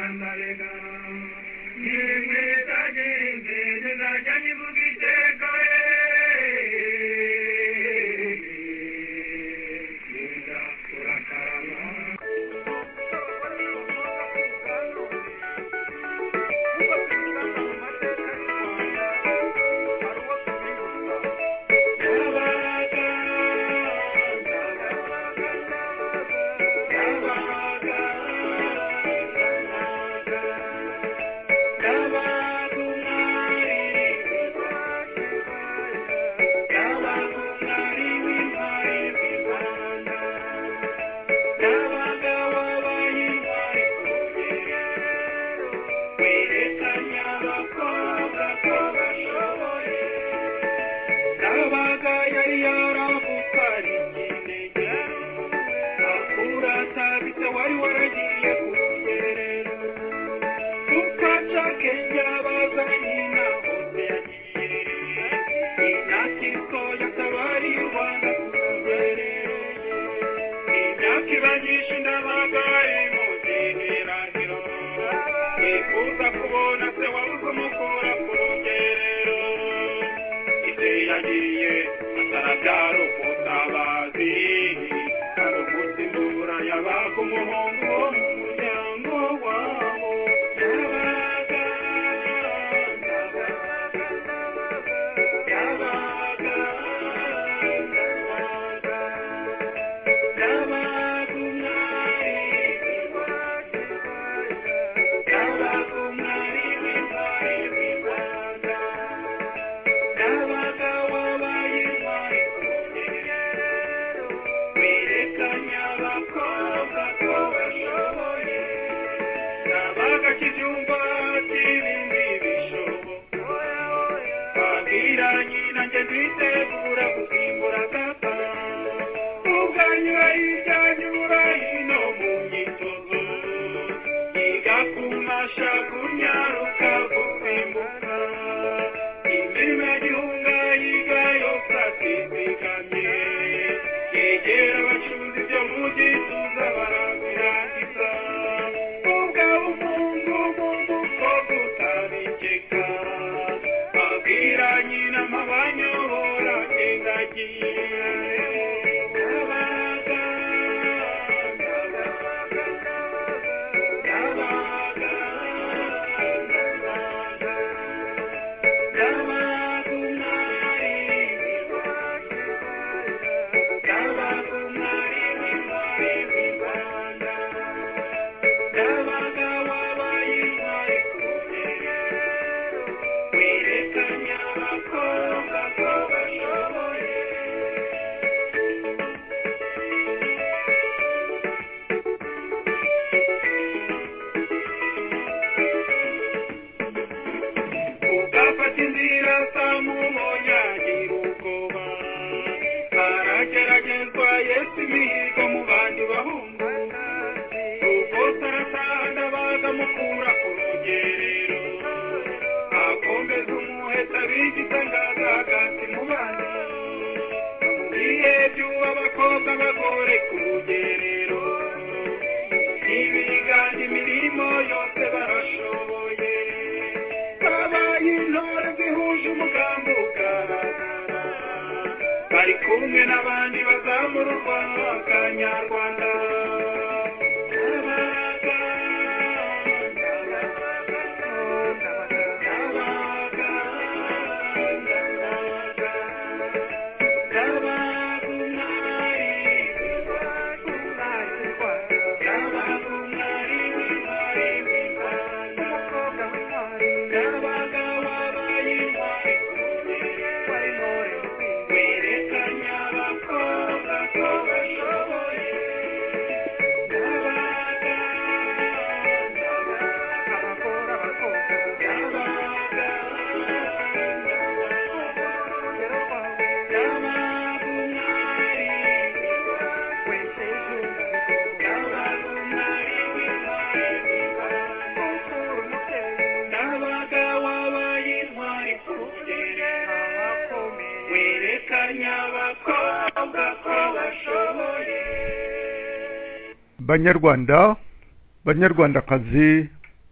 Banyarwanda, Banyarwandakazi,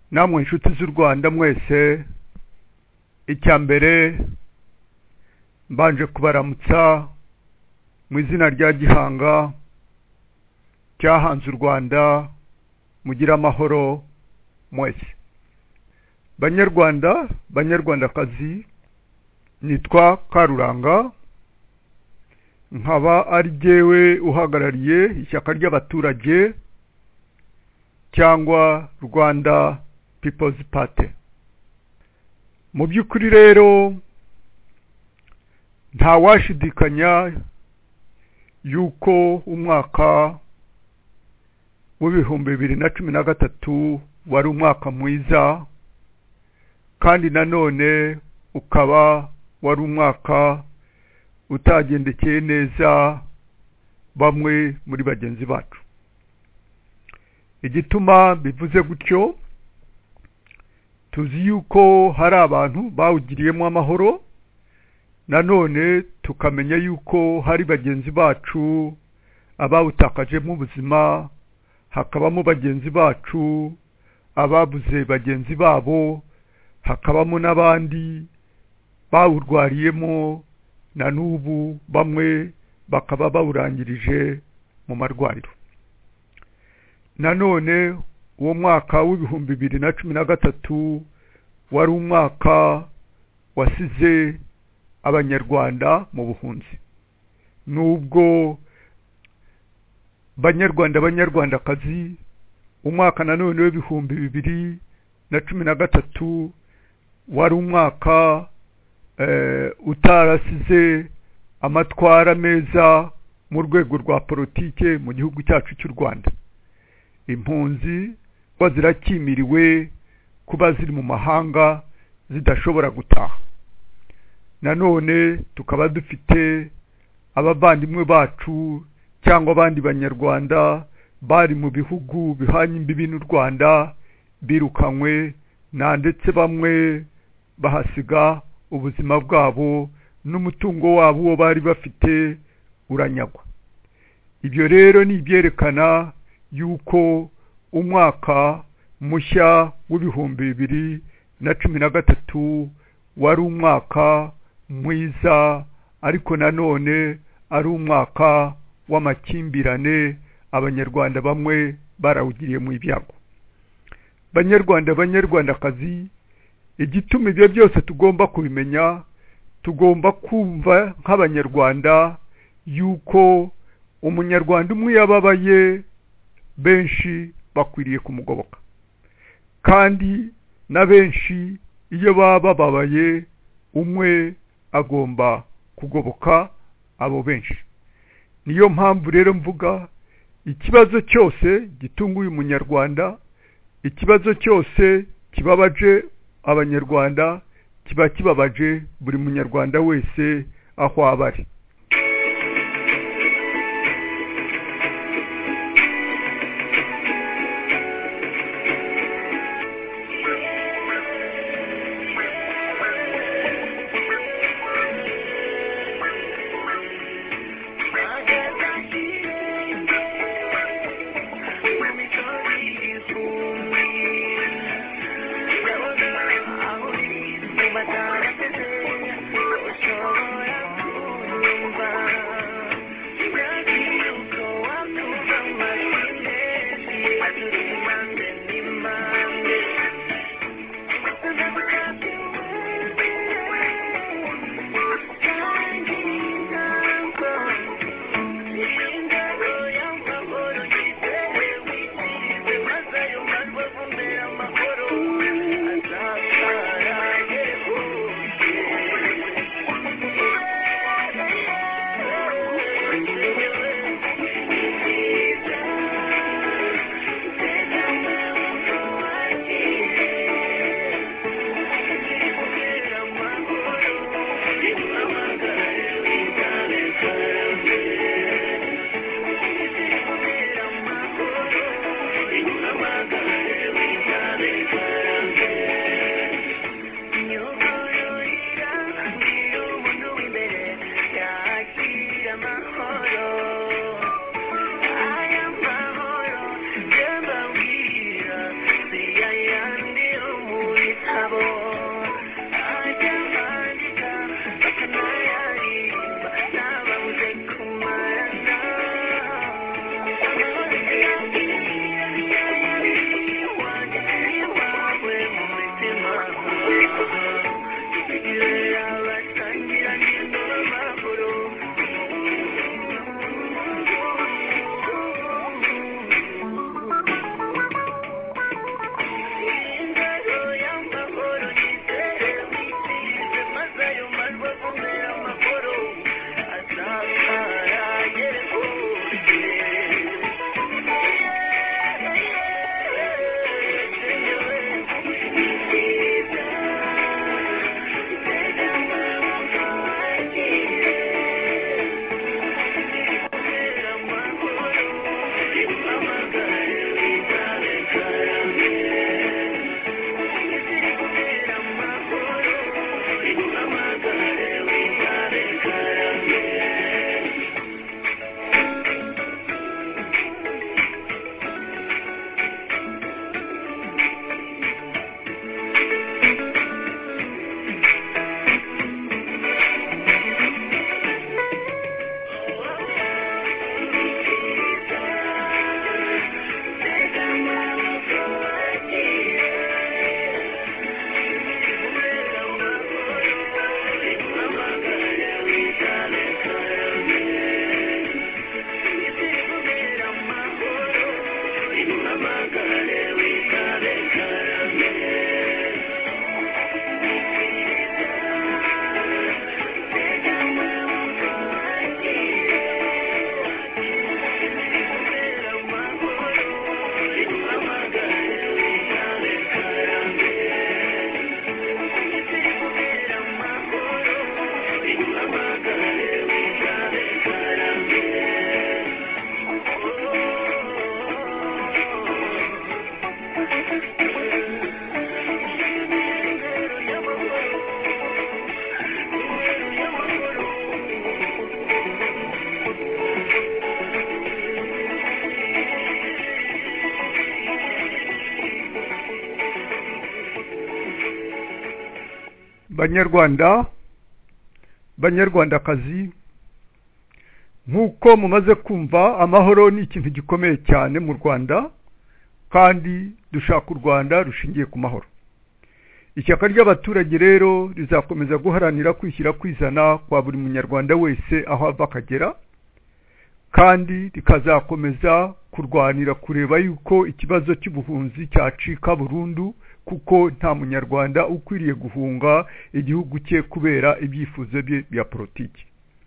namwe inshuti z'u Rwanda mwese, icya mbere mbanje kubaramutsa mu izina rya Gihanga cyahanze u Rwanda, mugira amahoro mwese. Banyarwanda, banyarwandakazi, nitwa Karuranga, nkaba ari jyewe uhagarariye ishyaka ry'abaturage cyangwa Rwanda People's Party. Mu by'ukuri rero nta washidikanya yuko umwaka w'ibihumbi 2013 wari umwaka mwiza, kandi nanone ukaba wari umwaka utagendekeye neza bamwe muri bagenzi bacu. Igituma bivuze gutyo, tuzi yuko hari abantu bawugiriyemo amahoro, nanone tukamenya yuko hari bagenzi bacu abawutakajemo ubuzima, hakabamo bagenzi bacu ababuze bagenzi babo, hakabamo n'abandi bawurwariyemo na n'ubu bamwe bakaba bawurangirije mu marwariro. Nanone uwo mwaka w'ibihumbi 2013 wari umwaka wasize abanyarwanda mu buhunzi. Nubwo banyarwandakazi, umwaka nanone w'ibihumbi 2013 wari umwaka utarasize amatwara meza mu rwego rwa politike mu gihugu cyacu cy'u Rwanda. Impunzi zirakimiriwe kuba ziri mu mahanga zidashobora gutaha. Nanone tukaba dufite abavandimwe bacu cyangwa abandi banyarwanda bari mu bihugu bihanye imbibi n'u Rwanda birukanywe, na ndetse bamwe bahasiga ubuzima bwabo n'umutungo wabo wo bari bafite uranyagwa. Ibyo rero ni ibyerekana yuko umwaka mushya w'ibihumbi 2013 wari umwaka mwiza, ariko nanone ari umwaka w'amakimbirane, abanyarwanda bamwe barawugiriye mu ibyago. Banyarwanda, banyarwandakazi, igituma ibyo byose tugomba kubimenya, tugomba kumva nk'abanyarwanda yuko umunyarwanda umwe yababaye, benshi bakwiriye kumugoboka, kandi na benshi iyo baba bababaye, umwe agomba kugoboka abo benshi. Niyo mpamvu rero mvuga, ikibazo cyose gitunguye umunyarwanda, ikibazo cyose kibabaje abanyarwanda, kiba kibabaje buri munyarwanda wese aho abari. banyarwandakazi, nk'uko mumaze kumva, amahoro ni ikintu gikomeye cyane mu Rwanda, kandi dushaka u Rwanda rushingiye ku mahoro. Ishyaka ry'abaturage rero rizakomeza guharanira kwishyira kwizana kwa buri munyarwanda wese aho ava akagera, kandi rikazakomeza kurwanira kureba yuko ikibazo cy'ubuhunzi cyacika burundu, kuko nta munyarwanda ukwiriye guhunga igihugu cye kubera ibyifuzo bye bya politiki.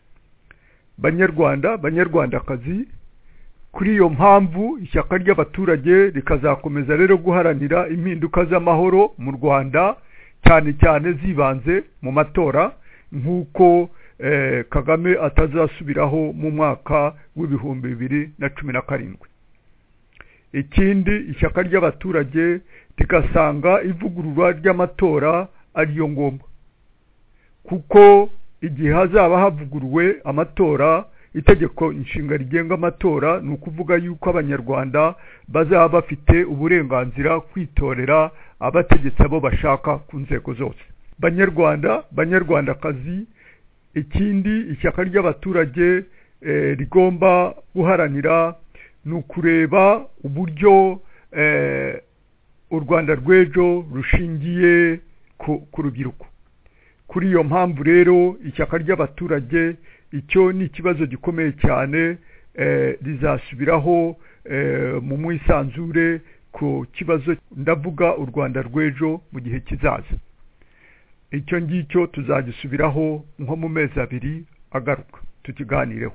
Banyarwandakazi, kuri iyo mpamvu ishyaka ry'abaturage rikazakomeza rero guharanira impinduka z'amahoro mu Rwanda, cyane cyane zibanze mu matora, nk'uko Kagame atazasubiraho mu mwaka w'2017. Ikindi, ishyaka ry'abaturage rikasanga ivugururwa ry'amatora ariyo ngombwa, kuko igihe hazaba havuguruwe amatora, itegeko inshinga rigenga amatora, ni ukuvuga yuko abanyarwanda bazaba bafite uburenganzira kwitorera abategetsi abo bashaka ku nzego zose. Banyarwandakazi, ikindi ishyaka ry'abaturage rigomba guharanira ni ukureba uburyo u Rwanda rw'ejo rushingiye ku rubyiruko. Kuri iyo mpamvu rero ishyaka ry'abaturage, icyo ni ikibazo gikomeye cyane, rizasubiraho mu mwisanzure ku kibazo, ndavuga u Rwanda rw'ejo mu gihe kizaza. Icyo ngicyo tuzagisubiraho nko mu mezi 2 agaruka tukiganireho.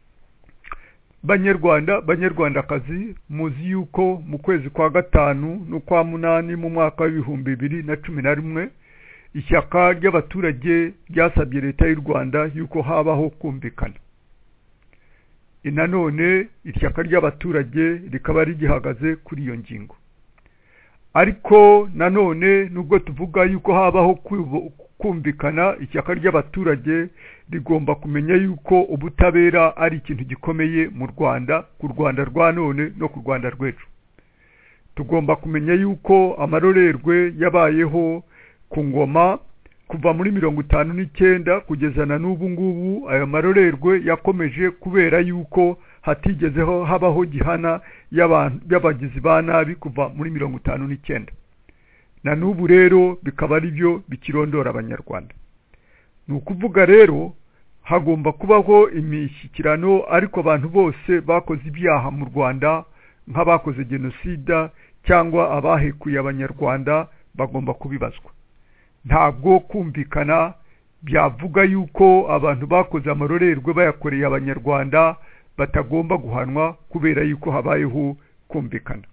Banyarwandakazi, muzi yuko mu kwezi kwa 5 no kwa 8 mu mwaka w'2011 ishyaka ry'abaturage ryasabye leta y'u Rwanda yuko habaho kumvikana. Nanone ishyaka ry'abaturage rikaba rigihagaze kuri iyo ngingo. Ariko nanone nubwo tuvuga yuko habaho kumvikana, ishyaka ry'abaturage rigomba kumenya yuko ubutabera ari ikintu gikomeye mu Rwanda, ku Rwanda rwa none no ku Rwanda rw'ejo. Tugomba kumenya yuko amarorerwe yabayeho ku ngoma kuva muri 59 kugeza na n'ubu ngubu, ayo marorerwe yakomeje kubera yuko hatigezeho habaho gihana y'abagizi ba nabi kuva muri 59. Na n'ubu rero bikaba ari byo bikirondora abanyarwanda. Ni ukuvuga rero hagomba kubaho imishyikirano, ariko abantu bose bakoze ibyaha mu Rwanda, nk'abakoze genocide cyangwa abahekuye abanyarwanda, bagomba kubibazwa. Ntabwo kumvikana byavuga yuko abantu bakoze amarorerwe bayakoreye abanyarwanda batagomba guhanwa kubera yuko habayeho kumvikana.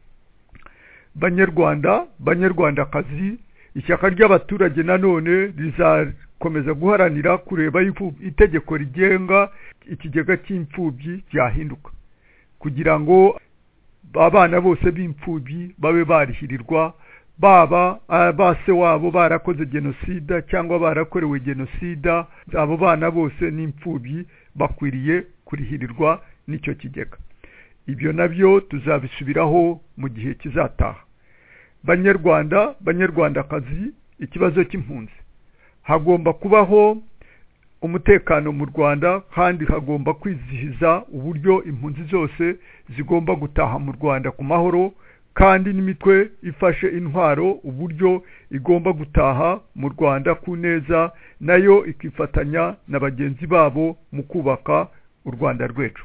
Banyarwandakazi, ishyaka ry'abaturage nanone rizakomeza guharanira kureba yuko itegeko rigenga ikigega cy'imfubyi cyahinduka, kugira ngo abana bose b'imfubyi babe barihirirwa, baba base wabo barakoze genocide cyangwa barakorewe genocide. Abo bana bose n'imfubyi bakwiriye kurihirirwa n'icyo kigega. Ibyo nabyo tuzabisubiraho mu gihe kizataha. Banyarwandakazi, ikibazo cy'impunzi, hagomba kubaho umutekano mu Rwanda, kandi hagomba kwizihiza uburyo impunzi zose zigomba gutaha mu Rwanda ku mahoro, kandi n'imitwe ifashe intwaro uburyo igomba gutaha mu Rwanda ku neza, nayo ikifatanya na bagenzi babo mu kubaka u Rwanda rw'ejo.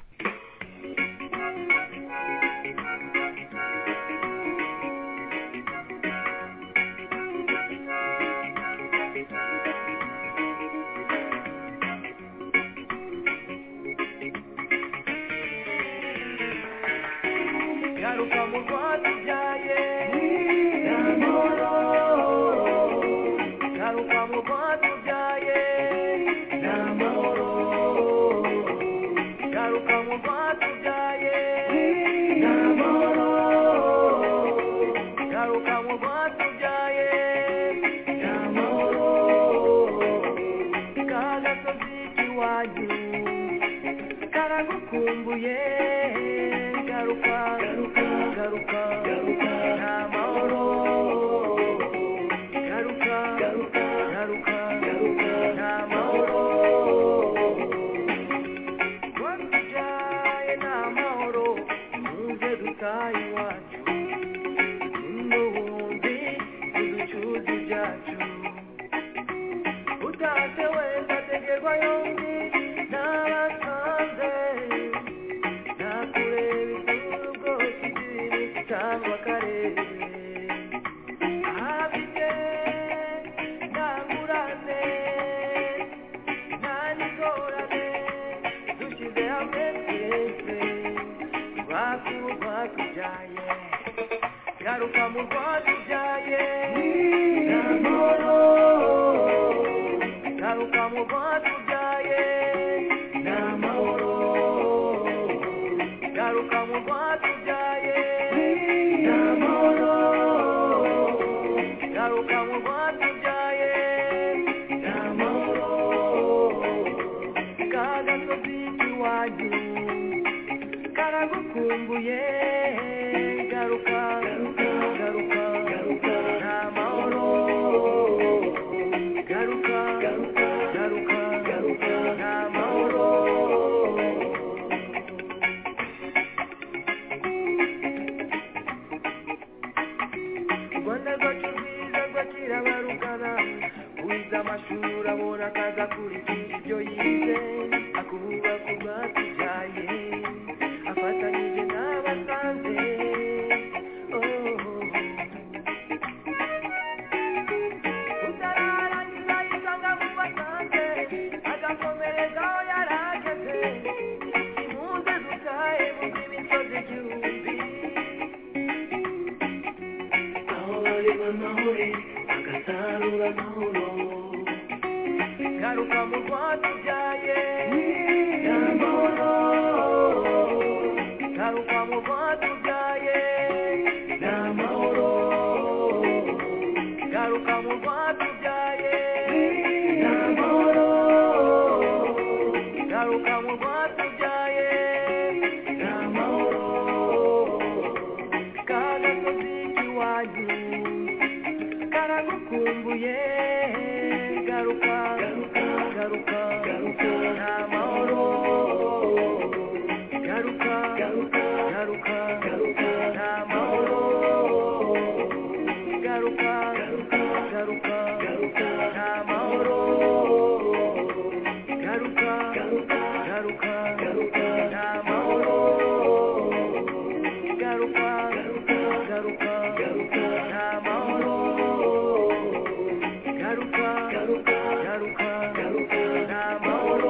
Garuka yombi n'abasanze nakureba isura ubwoko idini cyangwa akarere abite ntangurane nta n'ingorane dushyize hamwe twese bakuru batubyaye garuka mu rwatubyaye n'amahoro garuka mu rwatubyaye n'amahoro garuka mu rwatubyaye n'amahoro garuka mu rwatubyaye n'amahoro ka gasozi k'iwanyu karagukumbuye garuka garuka garuka n'amahoro garuka garuka garuka garuka n'amahoro Rwanda rwacu rwiza rwakira abarugana wize amashuri abona akazi akurikije ibyo yize akubaka urwatubyaye afatanyije n'abasanze utararangiza yisanga mu basanze agakomereza aho yarageze impunzi dutaye mu bw'imisozi igihumbi aho bari banahure agasarura amahoro garuka mu rwatubyaye n'amahoro garuka mu rwatubyaye n'amahoro garuka mu rwatubyaye n'amahoro garuka mu rwatubyaye n'amahoro ka gasozi k'iwanyu karagukumbuye garuka garuka garuka garuka n'amahoro garuka garuka garuka garuka n'amahoro garuka garuka garuka garuka n'amahoro garuka garuka garuka garuka n'amahoro garuka garuka garuka garuka n'amahoro garuka garuka garuka garuka n'amahoro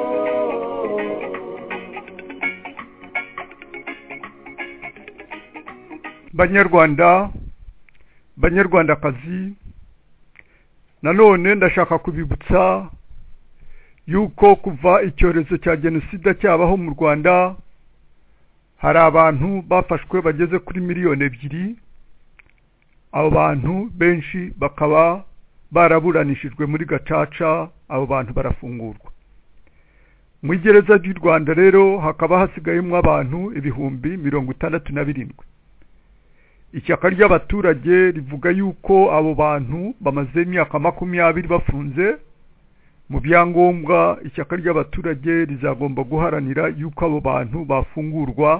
Banyarwanda banyarwandakazi nanone ndashaka kubibutsa yuko kuva icyorezo cya jenoside cyabaho mu Rwanda hari abantu bafashwe bageze kuri 2 miliyoni. Abo bantu benshi bakaba baraburanishijwe muri gacaca, abo bantu barafungurwa. Mu igereza ry'u Rwanda rero hakaba hasigayemo abantu 67,000. Ishyaka ry'abaturage rivuga yuko abo bantu bamaze imyaka 20 bafunze. Mu byangombwa ishyaka ry'abaturage rizagomba guharanira yuko abo bantu bafungurwa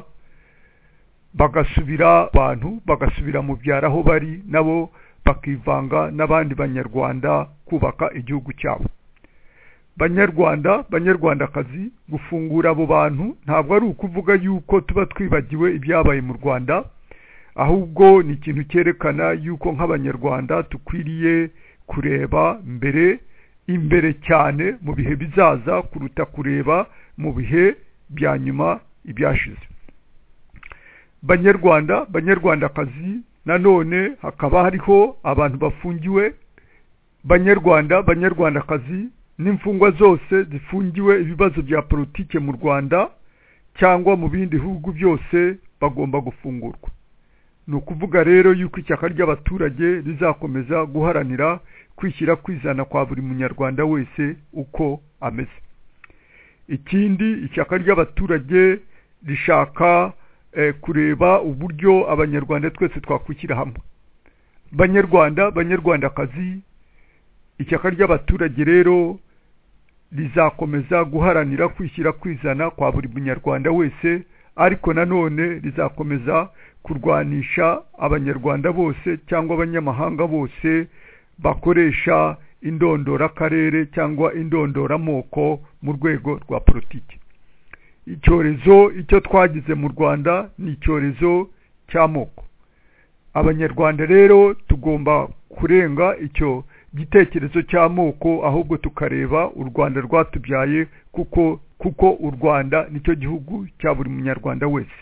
bagasubira mu byaraho bari nabo bakivanga n'abandi banyarwanda kubaka igihugu cyabo. Banyarwandakazi, gufungura abo bantu ntabwo ari ukuvuga yuko tuba twibagiwe ibyabaye mu Rwanda, ahubwo ni ikintu cyerekana yuko nk'abanyarwanda tukwiriye kureba imbere cyane mu bihe bizaza kuruta kureba mu bihe bya nyuma ibyashize. Banyarwandakazi, nanone hakaba hariho abantu bafungiwe. Banyarwandakazi n'imfungwa zose zifungiwe ibibazo bya politike mu Rwanda cyangwa mu bindi bihugu byose bagomba gufungurwa. Ni ukuvuga rero yuko ishyaka ry'abaturage rizakomeza guharanira kwishyira kwizana kwa buri munyarwanda wese uko ameze. Ikindi, ishyaka ry'abaturage rishaka kureba uburyo abanyarwanda twese twakwishyira hamwe. Banyarwandakazi, ishyaka ry'abaturage rero rizakomeza guharanira kwishyira kwizana kwa buri munyarwanda wese, ariko nanone rizakomeza kurwanisha abanyarwanda bose cyangwa abanyamahanga bose bakoresha indondorakarere cyangwa indondoramoko mu rwego rwa politiki. Icyorezo icyo twagize mu Rwanda ni icyorezo cy'amoko. Abanyarwanda rero tugomba kurenga icyo gitekerezo cy'amoko, ahubwo tukareba u Rwanda rwatubyaye, kuko u Rwanda nicyo gihugu cya buri munyarwanda wese.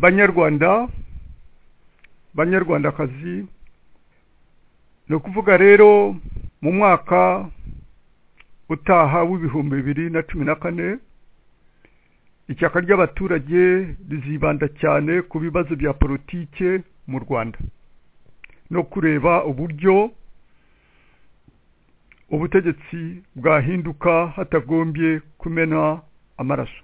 banyarwandakazi, ni ukuvuga rero mu mwaka utaha w'ibihumbi 2014 ishyaka ry'abaturage rizibanda cyane ku bibazo bya politike mu Rwanda no kureba uburyo ubutegetsi bwahinduka hatagombye kumena amaraso.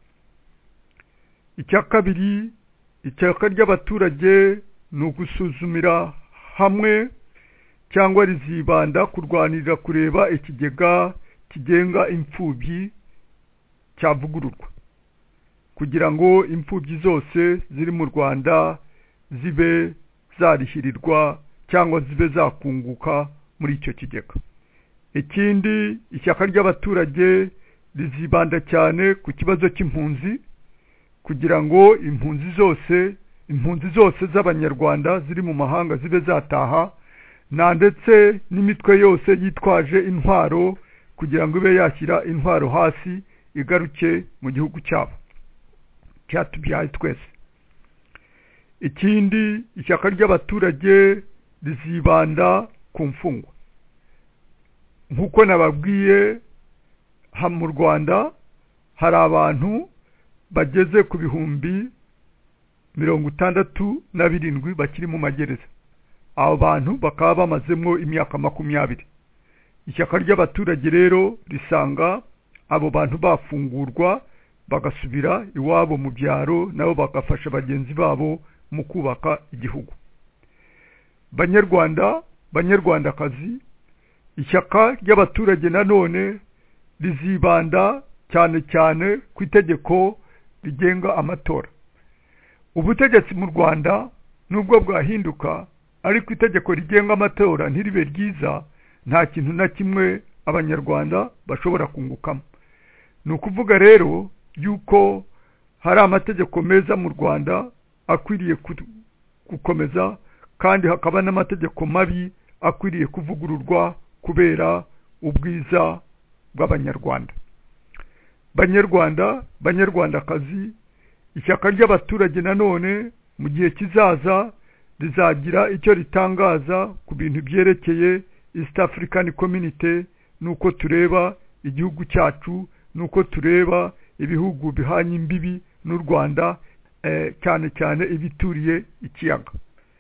Icya kabiri, ishyaka ry'abaturage ni ugusuzumira hamwe cyangwa rizibanda kurwanira kureba ikigega kigenga imfubyi cyavugururwa kugira ngo imfubyi zose ziri mu Rwanda zibe zarihirirwa cyangwa zibe zakunguka muri icyo kigega. Ikindi, ishyaka ry'abaturage rizibanda cyane ku kibazo cy'impunzi kugira ngo impunzi zose z'abanyarwanda ziri mu mahanga zibe zataha, na ndetse n'imitwe yose yitwaje intwaro kugira ngo ibe yashyira intwaro hasi igaruke mu gihugu cyabo cyatubyaye twese. Ikindi, ishyaka ry'abaturage rizibanda ku mfungwa. Nk'uko nababwiye, mu Rwanda hari abantu bageze ku 67,000 bakiri mu magereza. Abo bantu bakaba bamazemo imyaka 20. Ishyaka ry'abaturage rero risanga abo bantu bafungurwa bagasubira iwabo mu byaro, nabo bagafasha bagenzi babo mu kubaka igihugu. Banyarwandakazi, ishyaka ry'abaturage nanone rizibanda cyane cyane ku itegeko rigenga amatora. Ubutegetsi mu Rwanda nubwo bwahinduka, ariko itegeko rigenga amatora ntiribe ryiza, nta kintu na kimwe abanyarwanda bashobora kungukamo. Ni ukuvuga rero yuko hari amategeko meza mu Rwanda akwiriye gukomeza, kandi hakaba n'amategeko mabi akwiriye kuvugururwa kubera ubwiza bw'abanyarwanda. Banyarwandakazi, ishyaka ry'abaturage nanone mu gihe kizaza rizagira icyo ritangaza ku bintu byerekeye East African Community, nuko tureba igihugu cyacu, nuko tureba ibihugu bihanye imbibi n'u Rwanda, cyane cyane ibituriye ikiyaga.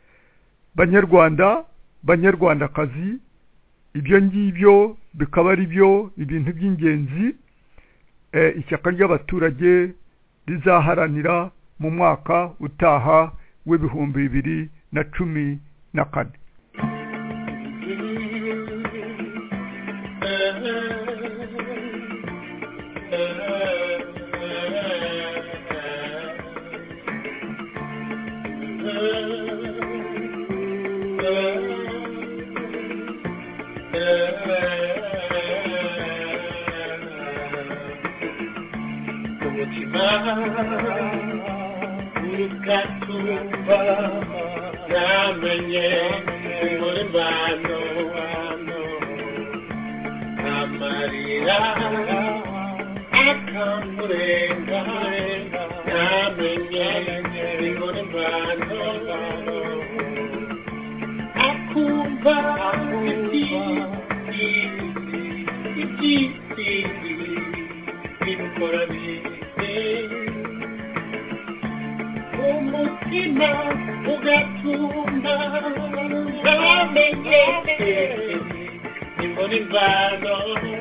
Banyarwandakazi, ibyo ngibyo bikaba ari byo ibintu by'ingenzi ishyaka ry'abaturage rizaharanira mu mwaka utaha w'ibihumbi 2014. Urukatumba namenye umuribano amarira akamurenga namenye umuribano akumva igiti bimukora umutima ugatumba namenye imuribano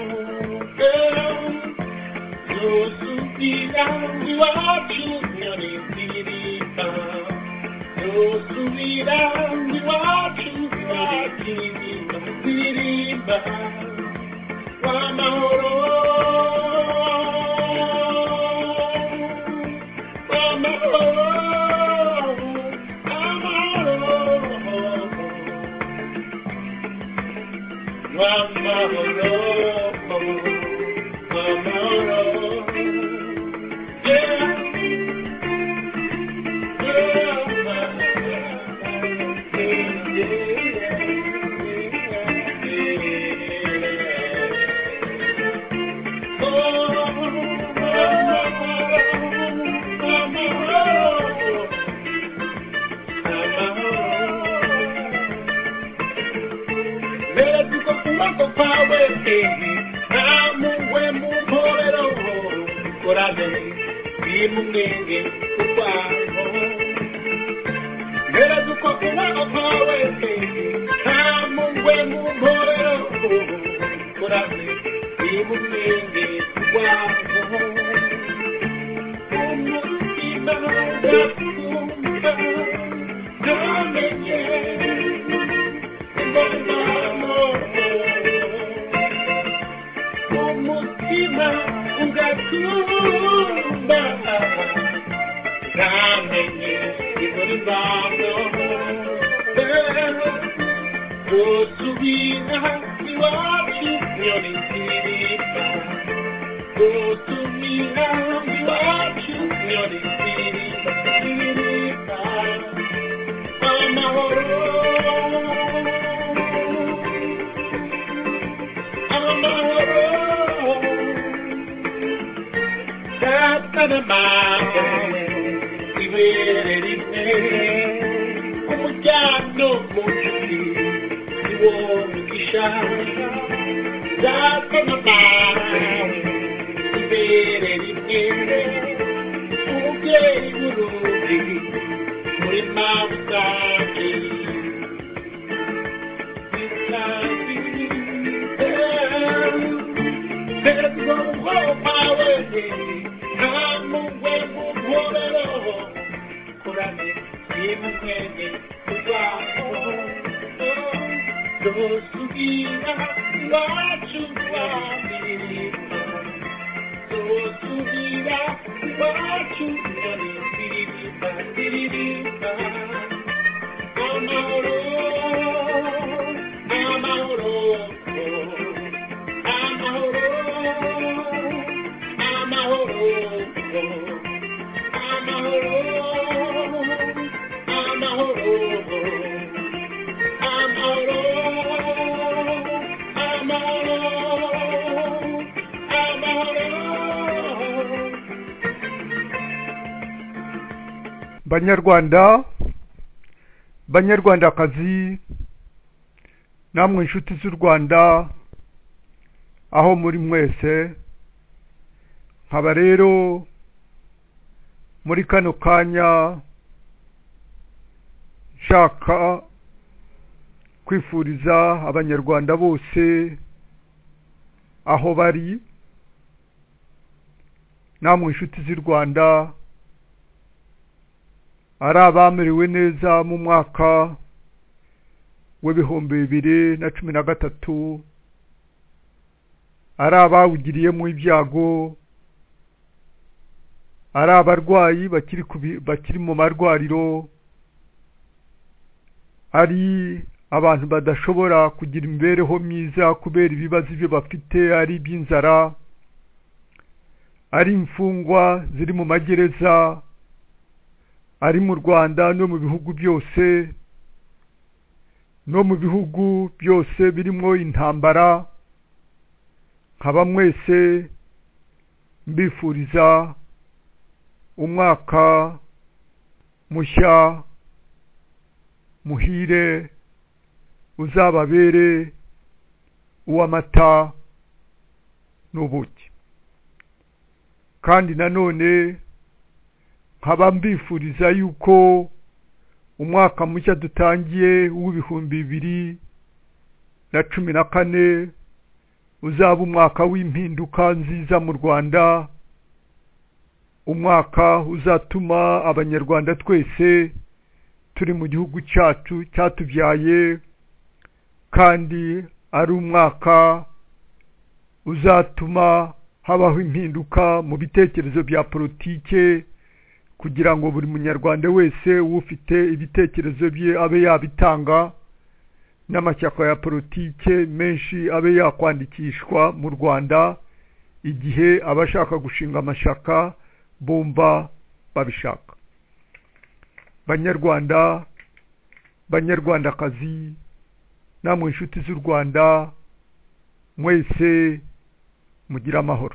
yosubira iwacu nyoni ziririmba, yosubira iwacu ziririmba w'amahoro ukuboko kwawe nta mugwe mu mporero korane bimumwenge urwango hereza uko ukuboko kwawe nta mugwe mu mporero korane bimumwenge urwango umutima urakumva ntumenye umutima ugatumba namenye iburi bano gusubira iwacu nyoni ziripa gusubira iwacu nyoni ziripa amahoro umujyano mu nshuti niwo mugisha zakomamaye ibere rimwe umubyeyi w'urundi muri mawusake banyarwanda banyarwandakazi namwe inshuti z'u Rwanda aho muri mwese nkaba rero muri kano kanya nshaka kwifuriza abanyarwanda bose aho bari namwe inshuti z'u Rwanda ari abamerewe neza mu mwaka w'ibihumbi 2013 ari abawugiriyemo ibyago ari abarwayi bakiri mu marwariro ari abantu badashobora kugira imibereho myiza kubera ibibazo byo bafite ari iby'inzara ari imfungwa ziri mu magereza ari mu Rwanda no mu bihugu byose birimo intambara nkaba mwese mbifuriza umwaka mushya muhire uzababere uw'amata n'ubuki kandi nanone nkaba mbifuriza yuko umwaka mushya dutangiye w'ibihumbi 2014 uzaba umwaka w'impinduka nziza mu Rwanda, umwaka uzatuma abanyarwanda twese turi mu gihugu cyacu cyatubyaye, kandi ari umwaka uzatuma habaho impinduka mu bitekerezo bya politike, kugira ngo buri munyarwanda wese ufite ibitekerezo bye abe yabitanga, n'amashyaka ya politike menshi abe yakwandikishwa mu Rwanda igihe abashaka gushinga amashyaka bumva babishaka. Banyarwanda, banyarwandakazi, namwe inshuti z'u Rwanda, mwese mugira amahoro.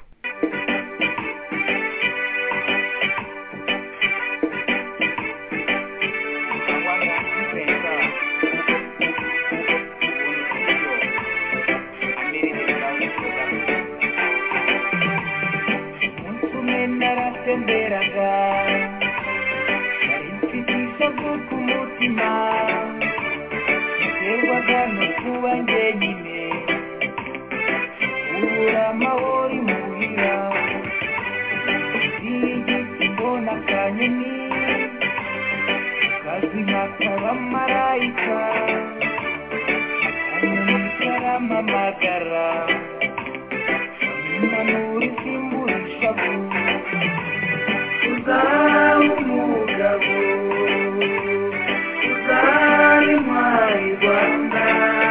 naryoherwaga no kuba njyenyine ubura amahoro imuhira igiti mbona akanyoni kazima k'abamarayika akanyoni karampamagara impanuro isimbura ishavu uzaba umugabo uzarintwara Rwanda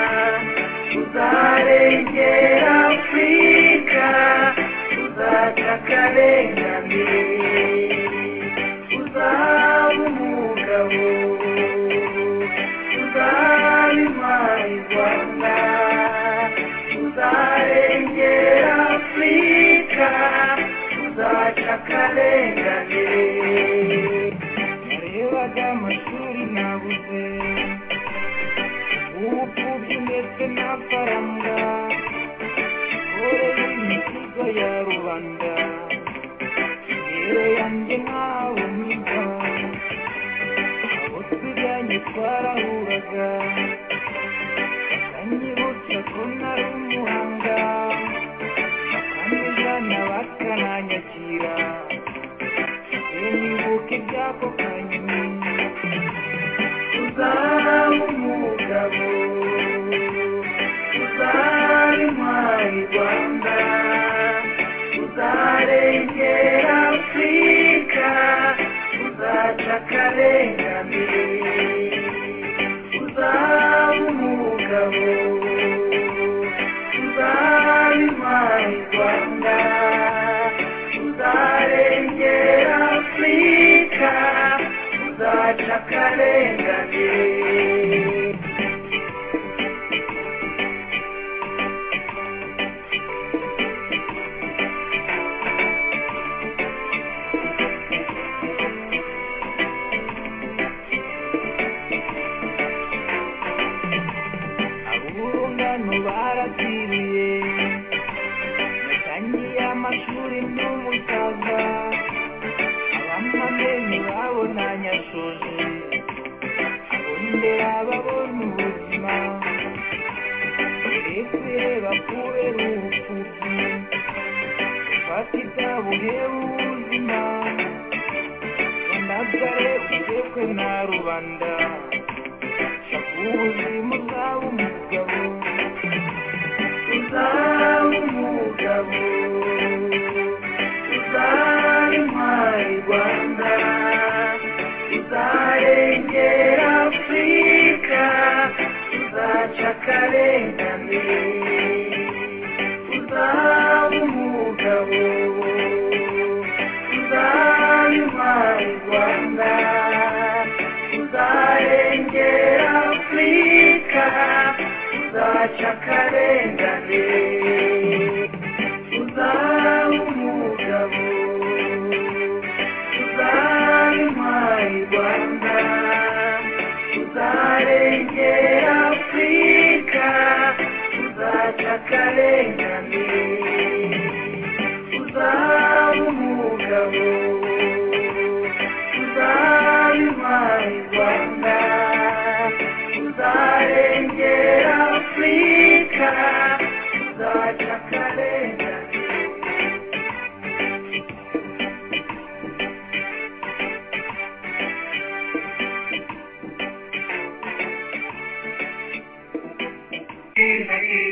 uzarengera Afurika uzaca akarengane uzaba umugabo uzarintwara Rwanda uzarengera Afurika uzaca akarengane narebaga amashuri nabuze ubupfubyi ndetse n'afaranga koreye imizigo ya rubanda imbere yanjye ntawe niga abo twiganye twarahuraga bakanyibutsa ko nari umuhanga bakanijana bakananyakira nibuke byako kanyoni uzaba umugabo uzarintwara Rwanda uzarengera Afurika uzaca akarengane uzaba umugabo uzarintwara Rwanda uzarengera Afurika uzaca akarengane aburungano baratiriye natangiye amashuri n'umusaza abamamenyi babona nyashoje abondera babona ubuzima urekuye kubera ubupfubyi ufata itabuhera ubuzima wandagare urekwe na rubanda shaka ubuzima uzaba umugabo uzaba umugabo uzarintwara Rwanda uzarengera Afurika uzaca akarengane uzaba umugabo uzarintwara Rwanda uzarengera Afurika uzaca akarengane uzaba umugabo uzarintwara Rwanda uzarengera Afurika uzaca akarengane uzaba umugabo uzarintwara Rwanda uzarengera Afurika uzaca akarengane Hey,